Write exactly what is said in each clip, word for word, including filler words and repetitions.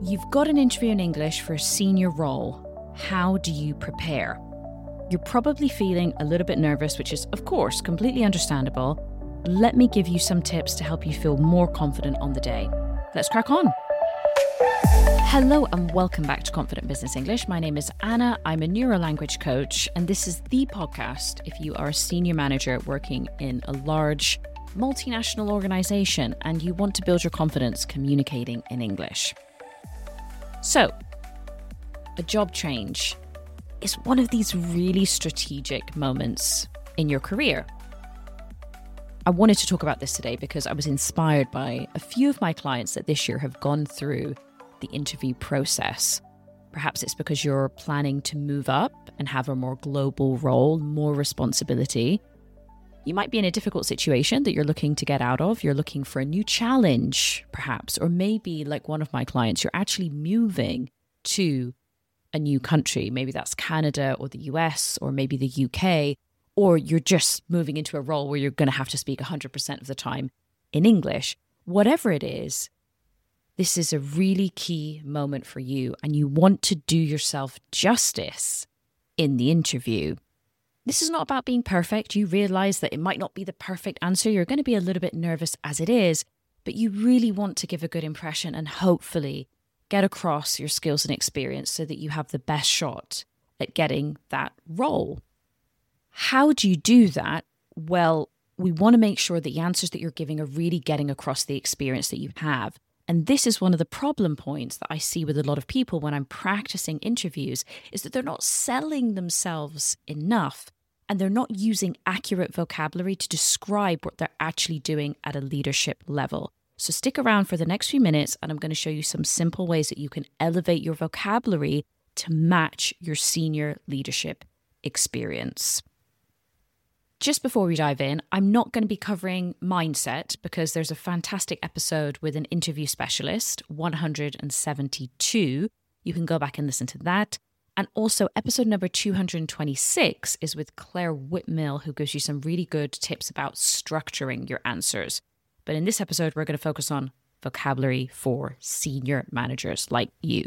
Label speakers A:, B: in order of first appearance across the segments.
A: You've got an interview in English for a senior role. How do you prepare? You're probably feeling a little bit nervous, which is, of course, completely understandable. Let me give you some tips to help you feel more confident on the day. Let's crack on. Hello and welcome back to Confident Business English. My name is Anna. I'm a neurolanguage coach, and this is the podcast if you are a senior manager working in a large multinational organization and you want to build your confidence communicating in English. So, a job change is one of these really strategic moments in your career. I wanted to talk about this today because I was inspired by a few of my clients that this year have gone through the interview process. Perhaps it's because you're planning to move up and have a more global role, more responsibility. You might be in a difficult situation that you're looking to get out of. You're looking for a new challenge, perhaps. Or maybe, like one of my clients, you're actually moving to a new country. Maybe that's Canada or the U S or maybe the U K. Or you're just moving into a role where you're going to have to speak one hundred percent of the time in English. Whatever it is, this is a really key moment for you, and you want to do yourself justice in the interview. This is not about being perfect. You realize that it might not be the perfect answer. You're going to be a little bit nervous as it is, but you really want to give a good impression and hopefully get across your skills and experience so that you have the best shot at getting that role. How do you do that? Well, we want to make sure that the answers that you're giving are really getting across the experience that you have. And this is one of the problem points that I see with a lot of people when I'm practicing interviews, is that they're not selling themselves enough and they're not using accurate vocabulary to describe what they're actually doing at a leadership level. So stick around for the next few minutes and I'm going to show you some simple ways that you can elevate your vocabulary to match your senior leadership experience. Just before we dive in, I'm not going to be covering mindset because there's a fantastic episode with an interview specialist, one hundred seventy-two. You can go back and listen to that. And also episode number two hundred twenty-six is with Claire Whitmill, who gives you some really good tips about structuring your answers. But in this episode, we're going to focus on vocabulary for senior managers like you.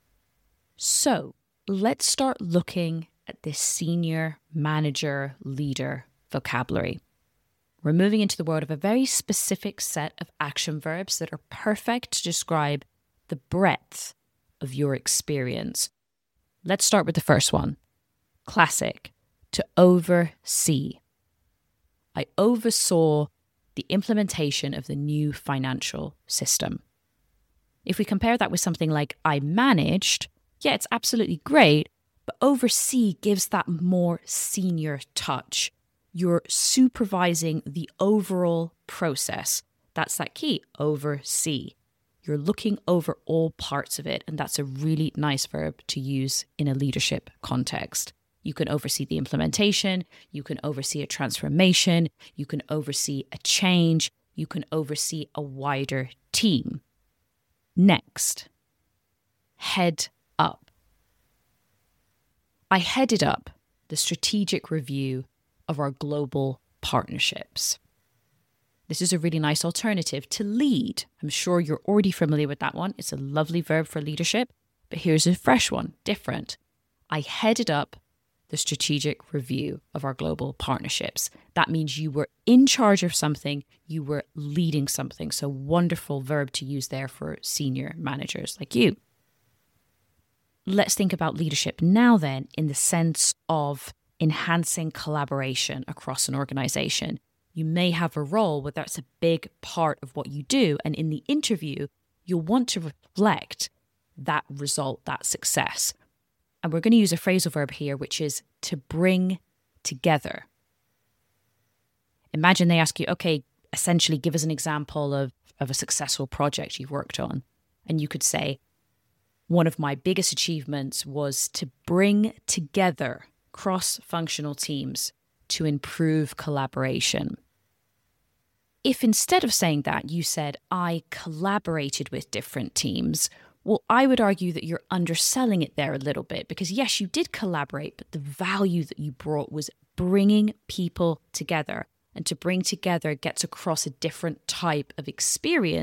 A: So let's start looking at this senior manager leader vocabulary. We're moving into the world of a very specific set of action verbs that are perfect to describe the breadth of your experience. Let's start with the first one. Classic, to oversee. I oversaw the implementation of the new financial system. If we compare that with something like I managed, yeah, it's absolutely great, but oversee gives that more senior touch. You're supervising the overall process. That's that key, oversee. You're looking over all parts of it, and that's a really nice verb to use in a leadership context. You can oversee the implementation, you can oversee a transformation, you can oversee a change, you can oversee a wider team. Next, head up. I headed up the strategic review of our global partnerships. This is a really nice alternative to lead. I'm sure you're already familiar with that one. It's a lovely verb for leadership, but here's a fresh one, different. I headed up the strategic review of our global partnerships. That means you were in charge of something, you were leading something. So wonderful verb to use there for senior managers like you. Let's think about leadership now then in the sense of enhancing collaboration across an organization. You may have a role where that's a big part of what you do, and in the interview, you'll want to reflect that result, that success. And we're going to use a phrasal verb here, which is to bring together. Imagine they ask you, okay, essentially give us an example of, of a successful project you've worked on. And you could say, one of my biggest achievements was to bring together cross-functional teams to improve collaboration. If instead of saying that, you said, I collaborated with different teams, well, I would argue that you're underselling it there a little bit because yes, you did collaborate, but the value that you brought was bringing people together. And to bring together gets across a different type of experience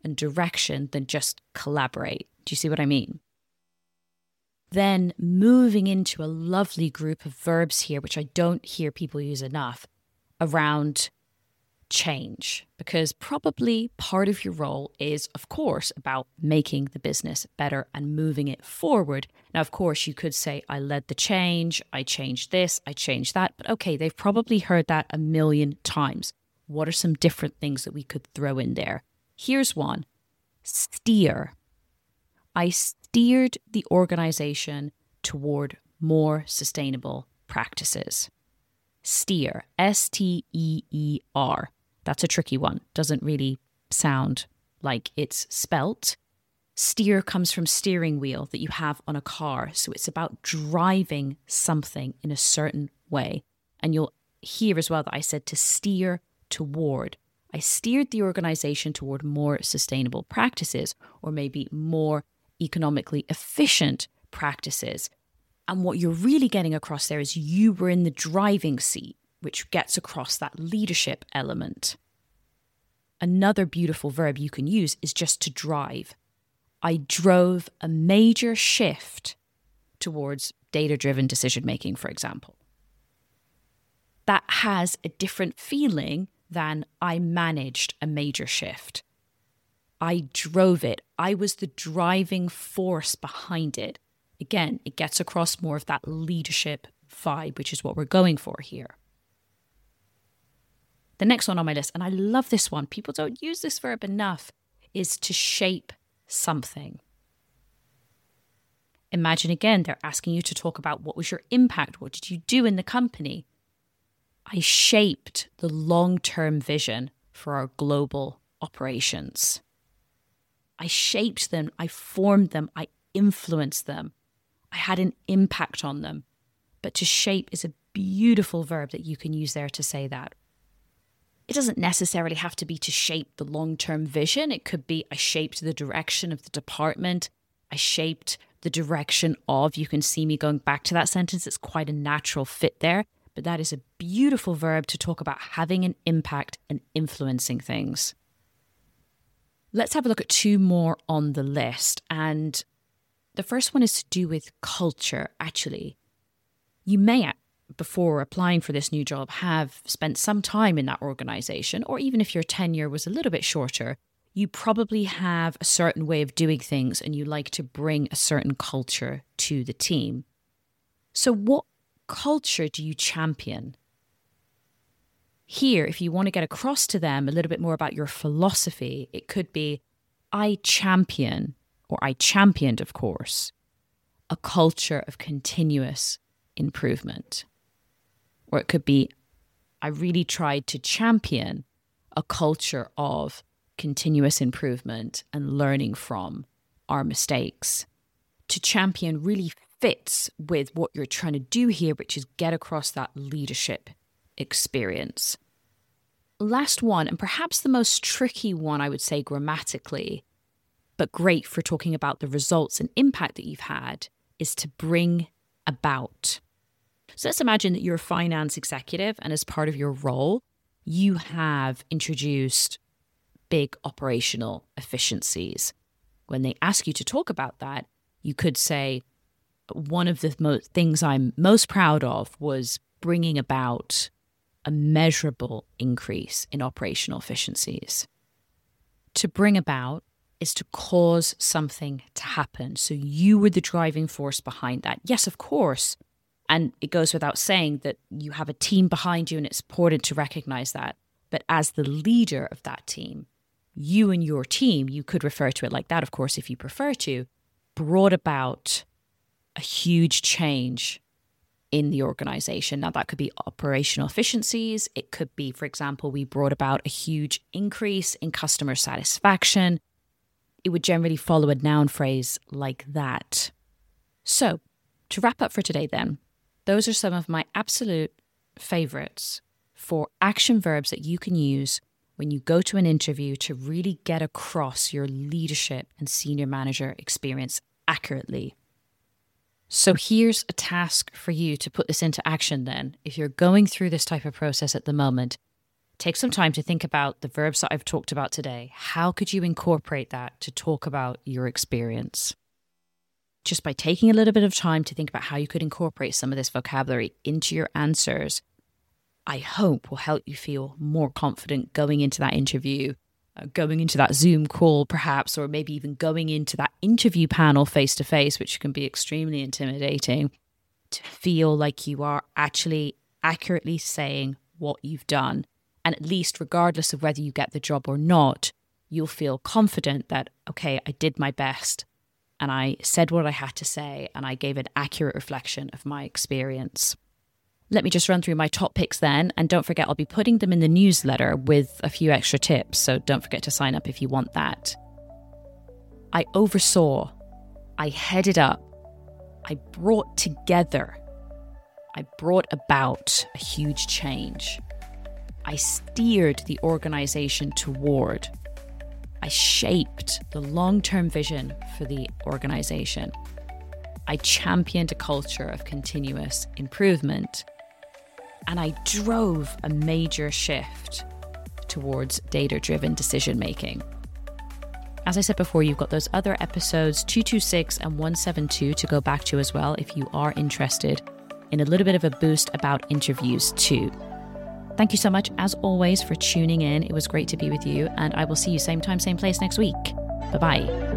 A: and direction than just collaborate. Do you see what I mean? Then moving into a lovely group of verbs here, which I don't hear people use enough, around change, because probably part of your role is, of course, about making the business better and moving it forward. Now, of course, you could say, I led the change, I changed this, I changed that. But okay, they've probably heard that a million times. What are some different things that we could throw in there? Here's one. Steer. I steered the organization toward more sustainable practices. Steer, S T E E R. That's a tricky one. Doesn't really sound like it's spelt. Steer comes from steering wheel that you have on a car. So it's about driving something in a certain way. And you'll hear as well that I said to steer toward. I steered the organization toward more sustainable practices, or maybe more economically efficient practices. And what you're really getting across there is you were in the driving seat, which gets across that leadership element. Another beautiful verb you can use is just to drive. I drove a major shift towards data-driven decision-making, for example. That has a different feeling than I managed a major shift. I drove it. I was the driving force behind it. Again, it gets across more of that leadership vibe, which is what we're going for here. The next one on my list, and I love this one, people don't use this verb enough, is to shape something. Imagine again, they're asking you to talk about what was your impact? What did you do in the company? I shaped the long-term vision for our global operations. I shaped them, I formed them, I influenced them. I had an impact on them. But to shape is a beautiful verb that you can use there to say that. It doesn't necessarily have to be to shape the long-term vision. It could be I shaped the direction of the department. I shaped the direction of, you can see me going back to that sentence. It's quite a natural fit there. But that is a beautiful verb to talk about having an impact and influencing things. Let's have a look at two more on the list. And the first one is to do with culture, actually. You may, before applying for this new job, have spent some time in that organization, or even if your tenure was a little bit shorter, you probably have a certain way of doing things and you like to bring a certain culture to the team. So what culture do you champion? Here, if you want to get across to them a little bit more about your philosophy, it could be, I champion, or I championed, of course, a culture of continuous improvement. Or it could be, I really tried to champion a culture of continuous improvement and learning from our mistakes. To champion really fits with what you're trying to do here, which is get across that leadership experience. Last one, and perhaps the most tricky one, I would say grammatically, but great for talking about the results and impact that you've had, is to bring about. So let's imagine that you're a finance executive and as part of your role, you have introduced big operational efficiencies. When they ask you to talk about that, you could say, one of the mo- things I'm most proud of was bringing about a measurable increase in operational efficiencies. To bring about is to cause something to happen. So you were the driving force behind that. Yes, of course. And it goes without saying that you have a team behind you and it's important to recognize that. But as the leader of that team, you and your team, you could refer to it like that, of course, if you prefer to, brought about a huge change in the organization. Now, that could be operational efficiencies. It could be, for example, we brought about a huge increase in customer satisfaction. It would generally follow a noun phrase like that. So, to wrap up for today then, those are some of my absolute favorites for action verbs that you can use when you go to an interview to really get across your leadership and senior manager experience accurately. So here's a task for you to put this into action then. If you're going through this type of process at the moment, Take some time to think about the verbs that I've talked about today. How could you incorporate that to talk about your experience? Just by taking a little bit of time to think about how you could incorporate some of this vocabulary into your answers, I hope will help you feel more confident going into that interview, uh, going into that Zoom call perhaps, or maybe even going into that interview panel face-to-face, which can be extremely intimidating, to feel like you are actually accurately saying what you've done. And at least regardless of whether you get the job or not, you'll feel confident that, okay, I did my best and I said what I had to say and I gave an accurate reflection of my experience. Let me just run through my top picks then. And don't forget, I'll be putting them in the newsletter with a few extra tips. So don't forget to sign up if you want that. I oversaw. I headed up. I brought together. I brought about a huge change. I steered the organization toward. I shaped the long-term vision for the organization. I championed a culture of continuous improvement. And I drove a major shift towards data-driven decision-making. As I said before, you've got those other episodes two twenty-six and one seventy-two to go back to as well if you are interested in a little bit of a boost about interviews too. Thank you so much, as always, for tuning in. It was great to be with you, and I will see you same time, same place next week. Bye-bye.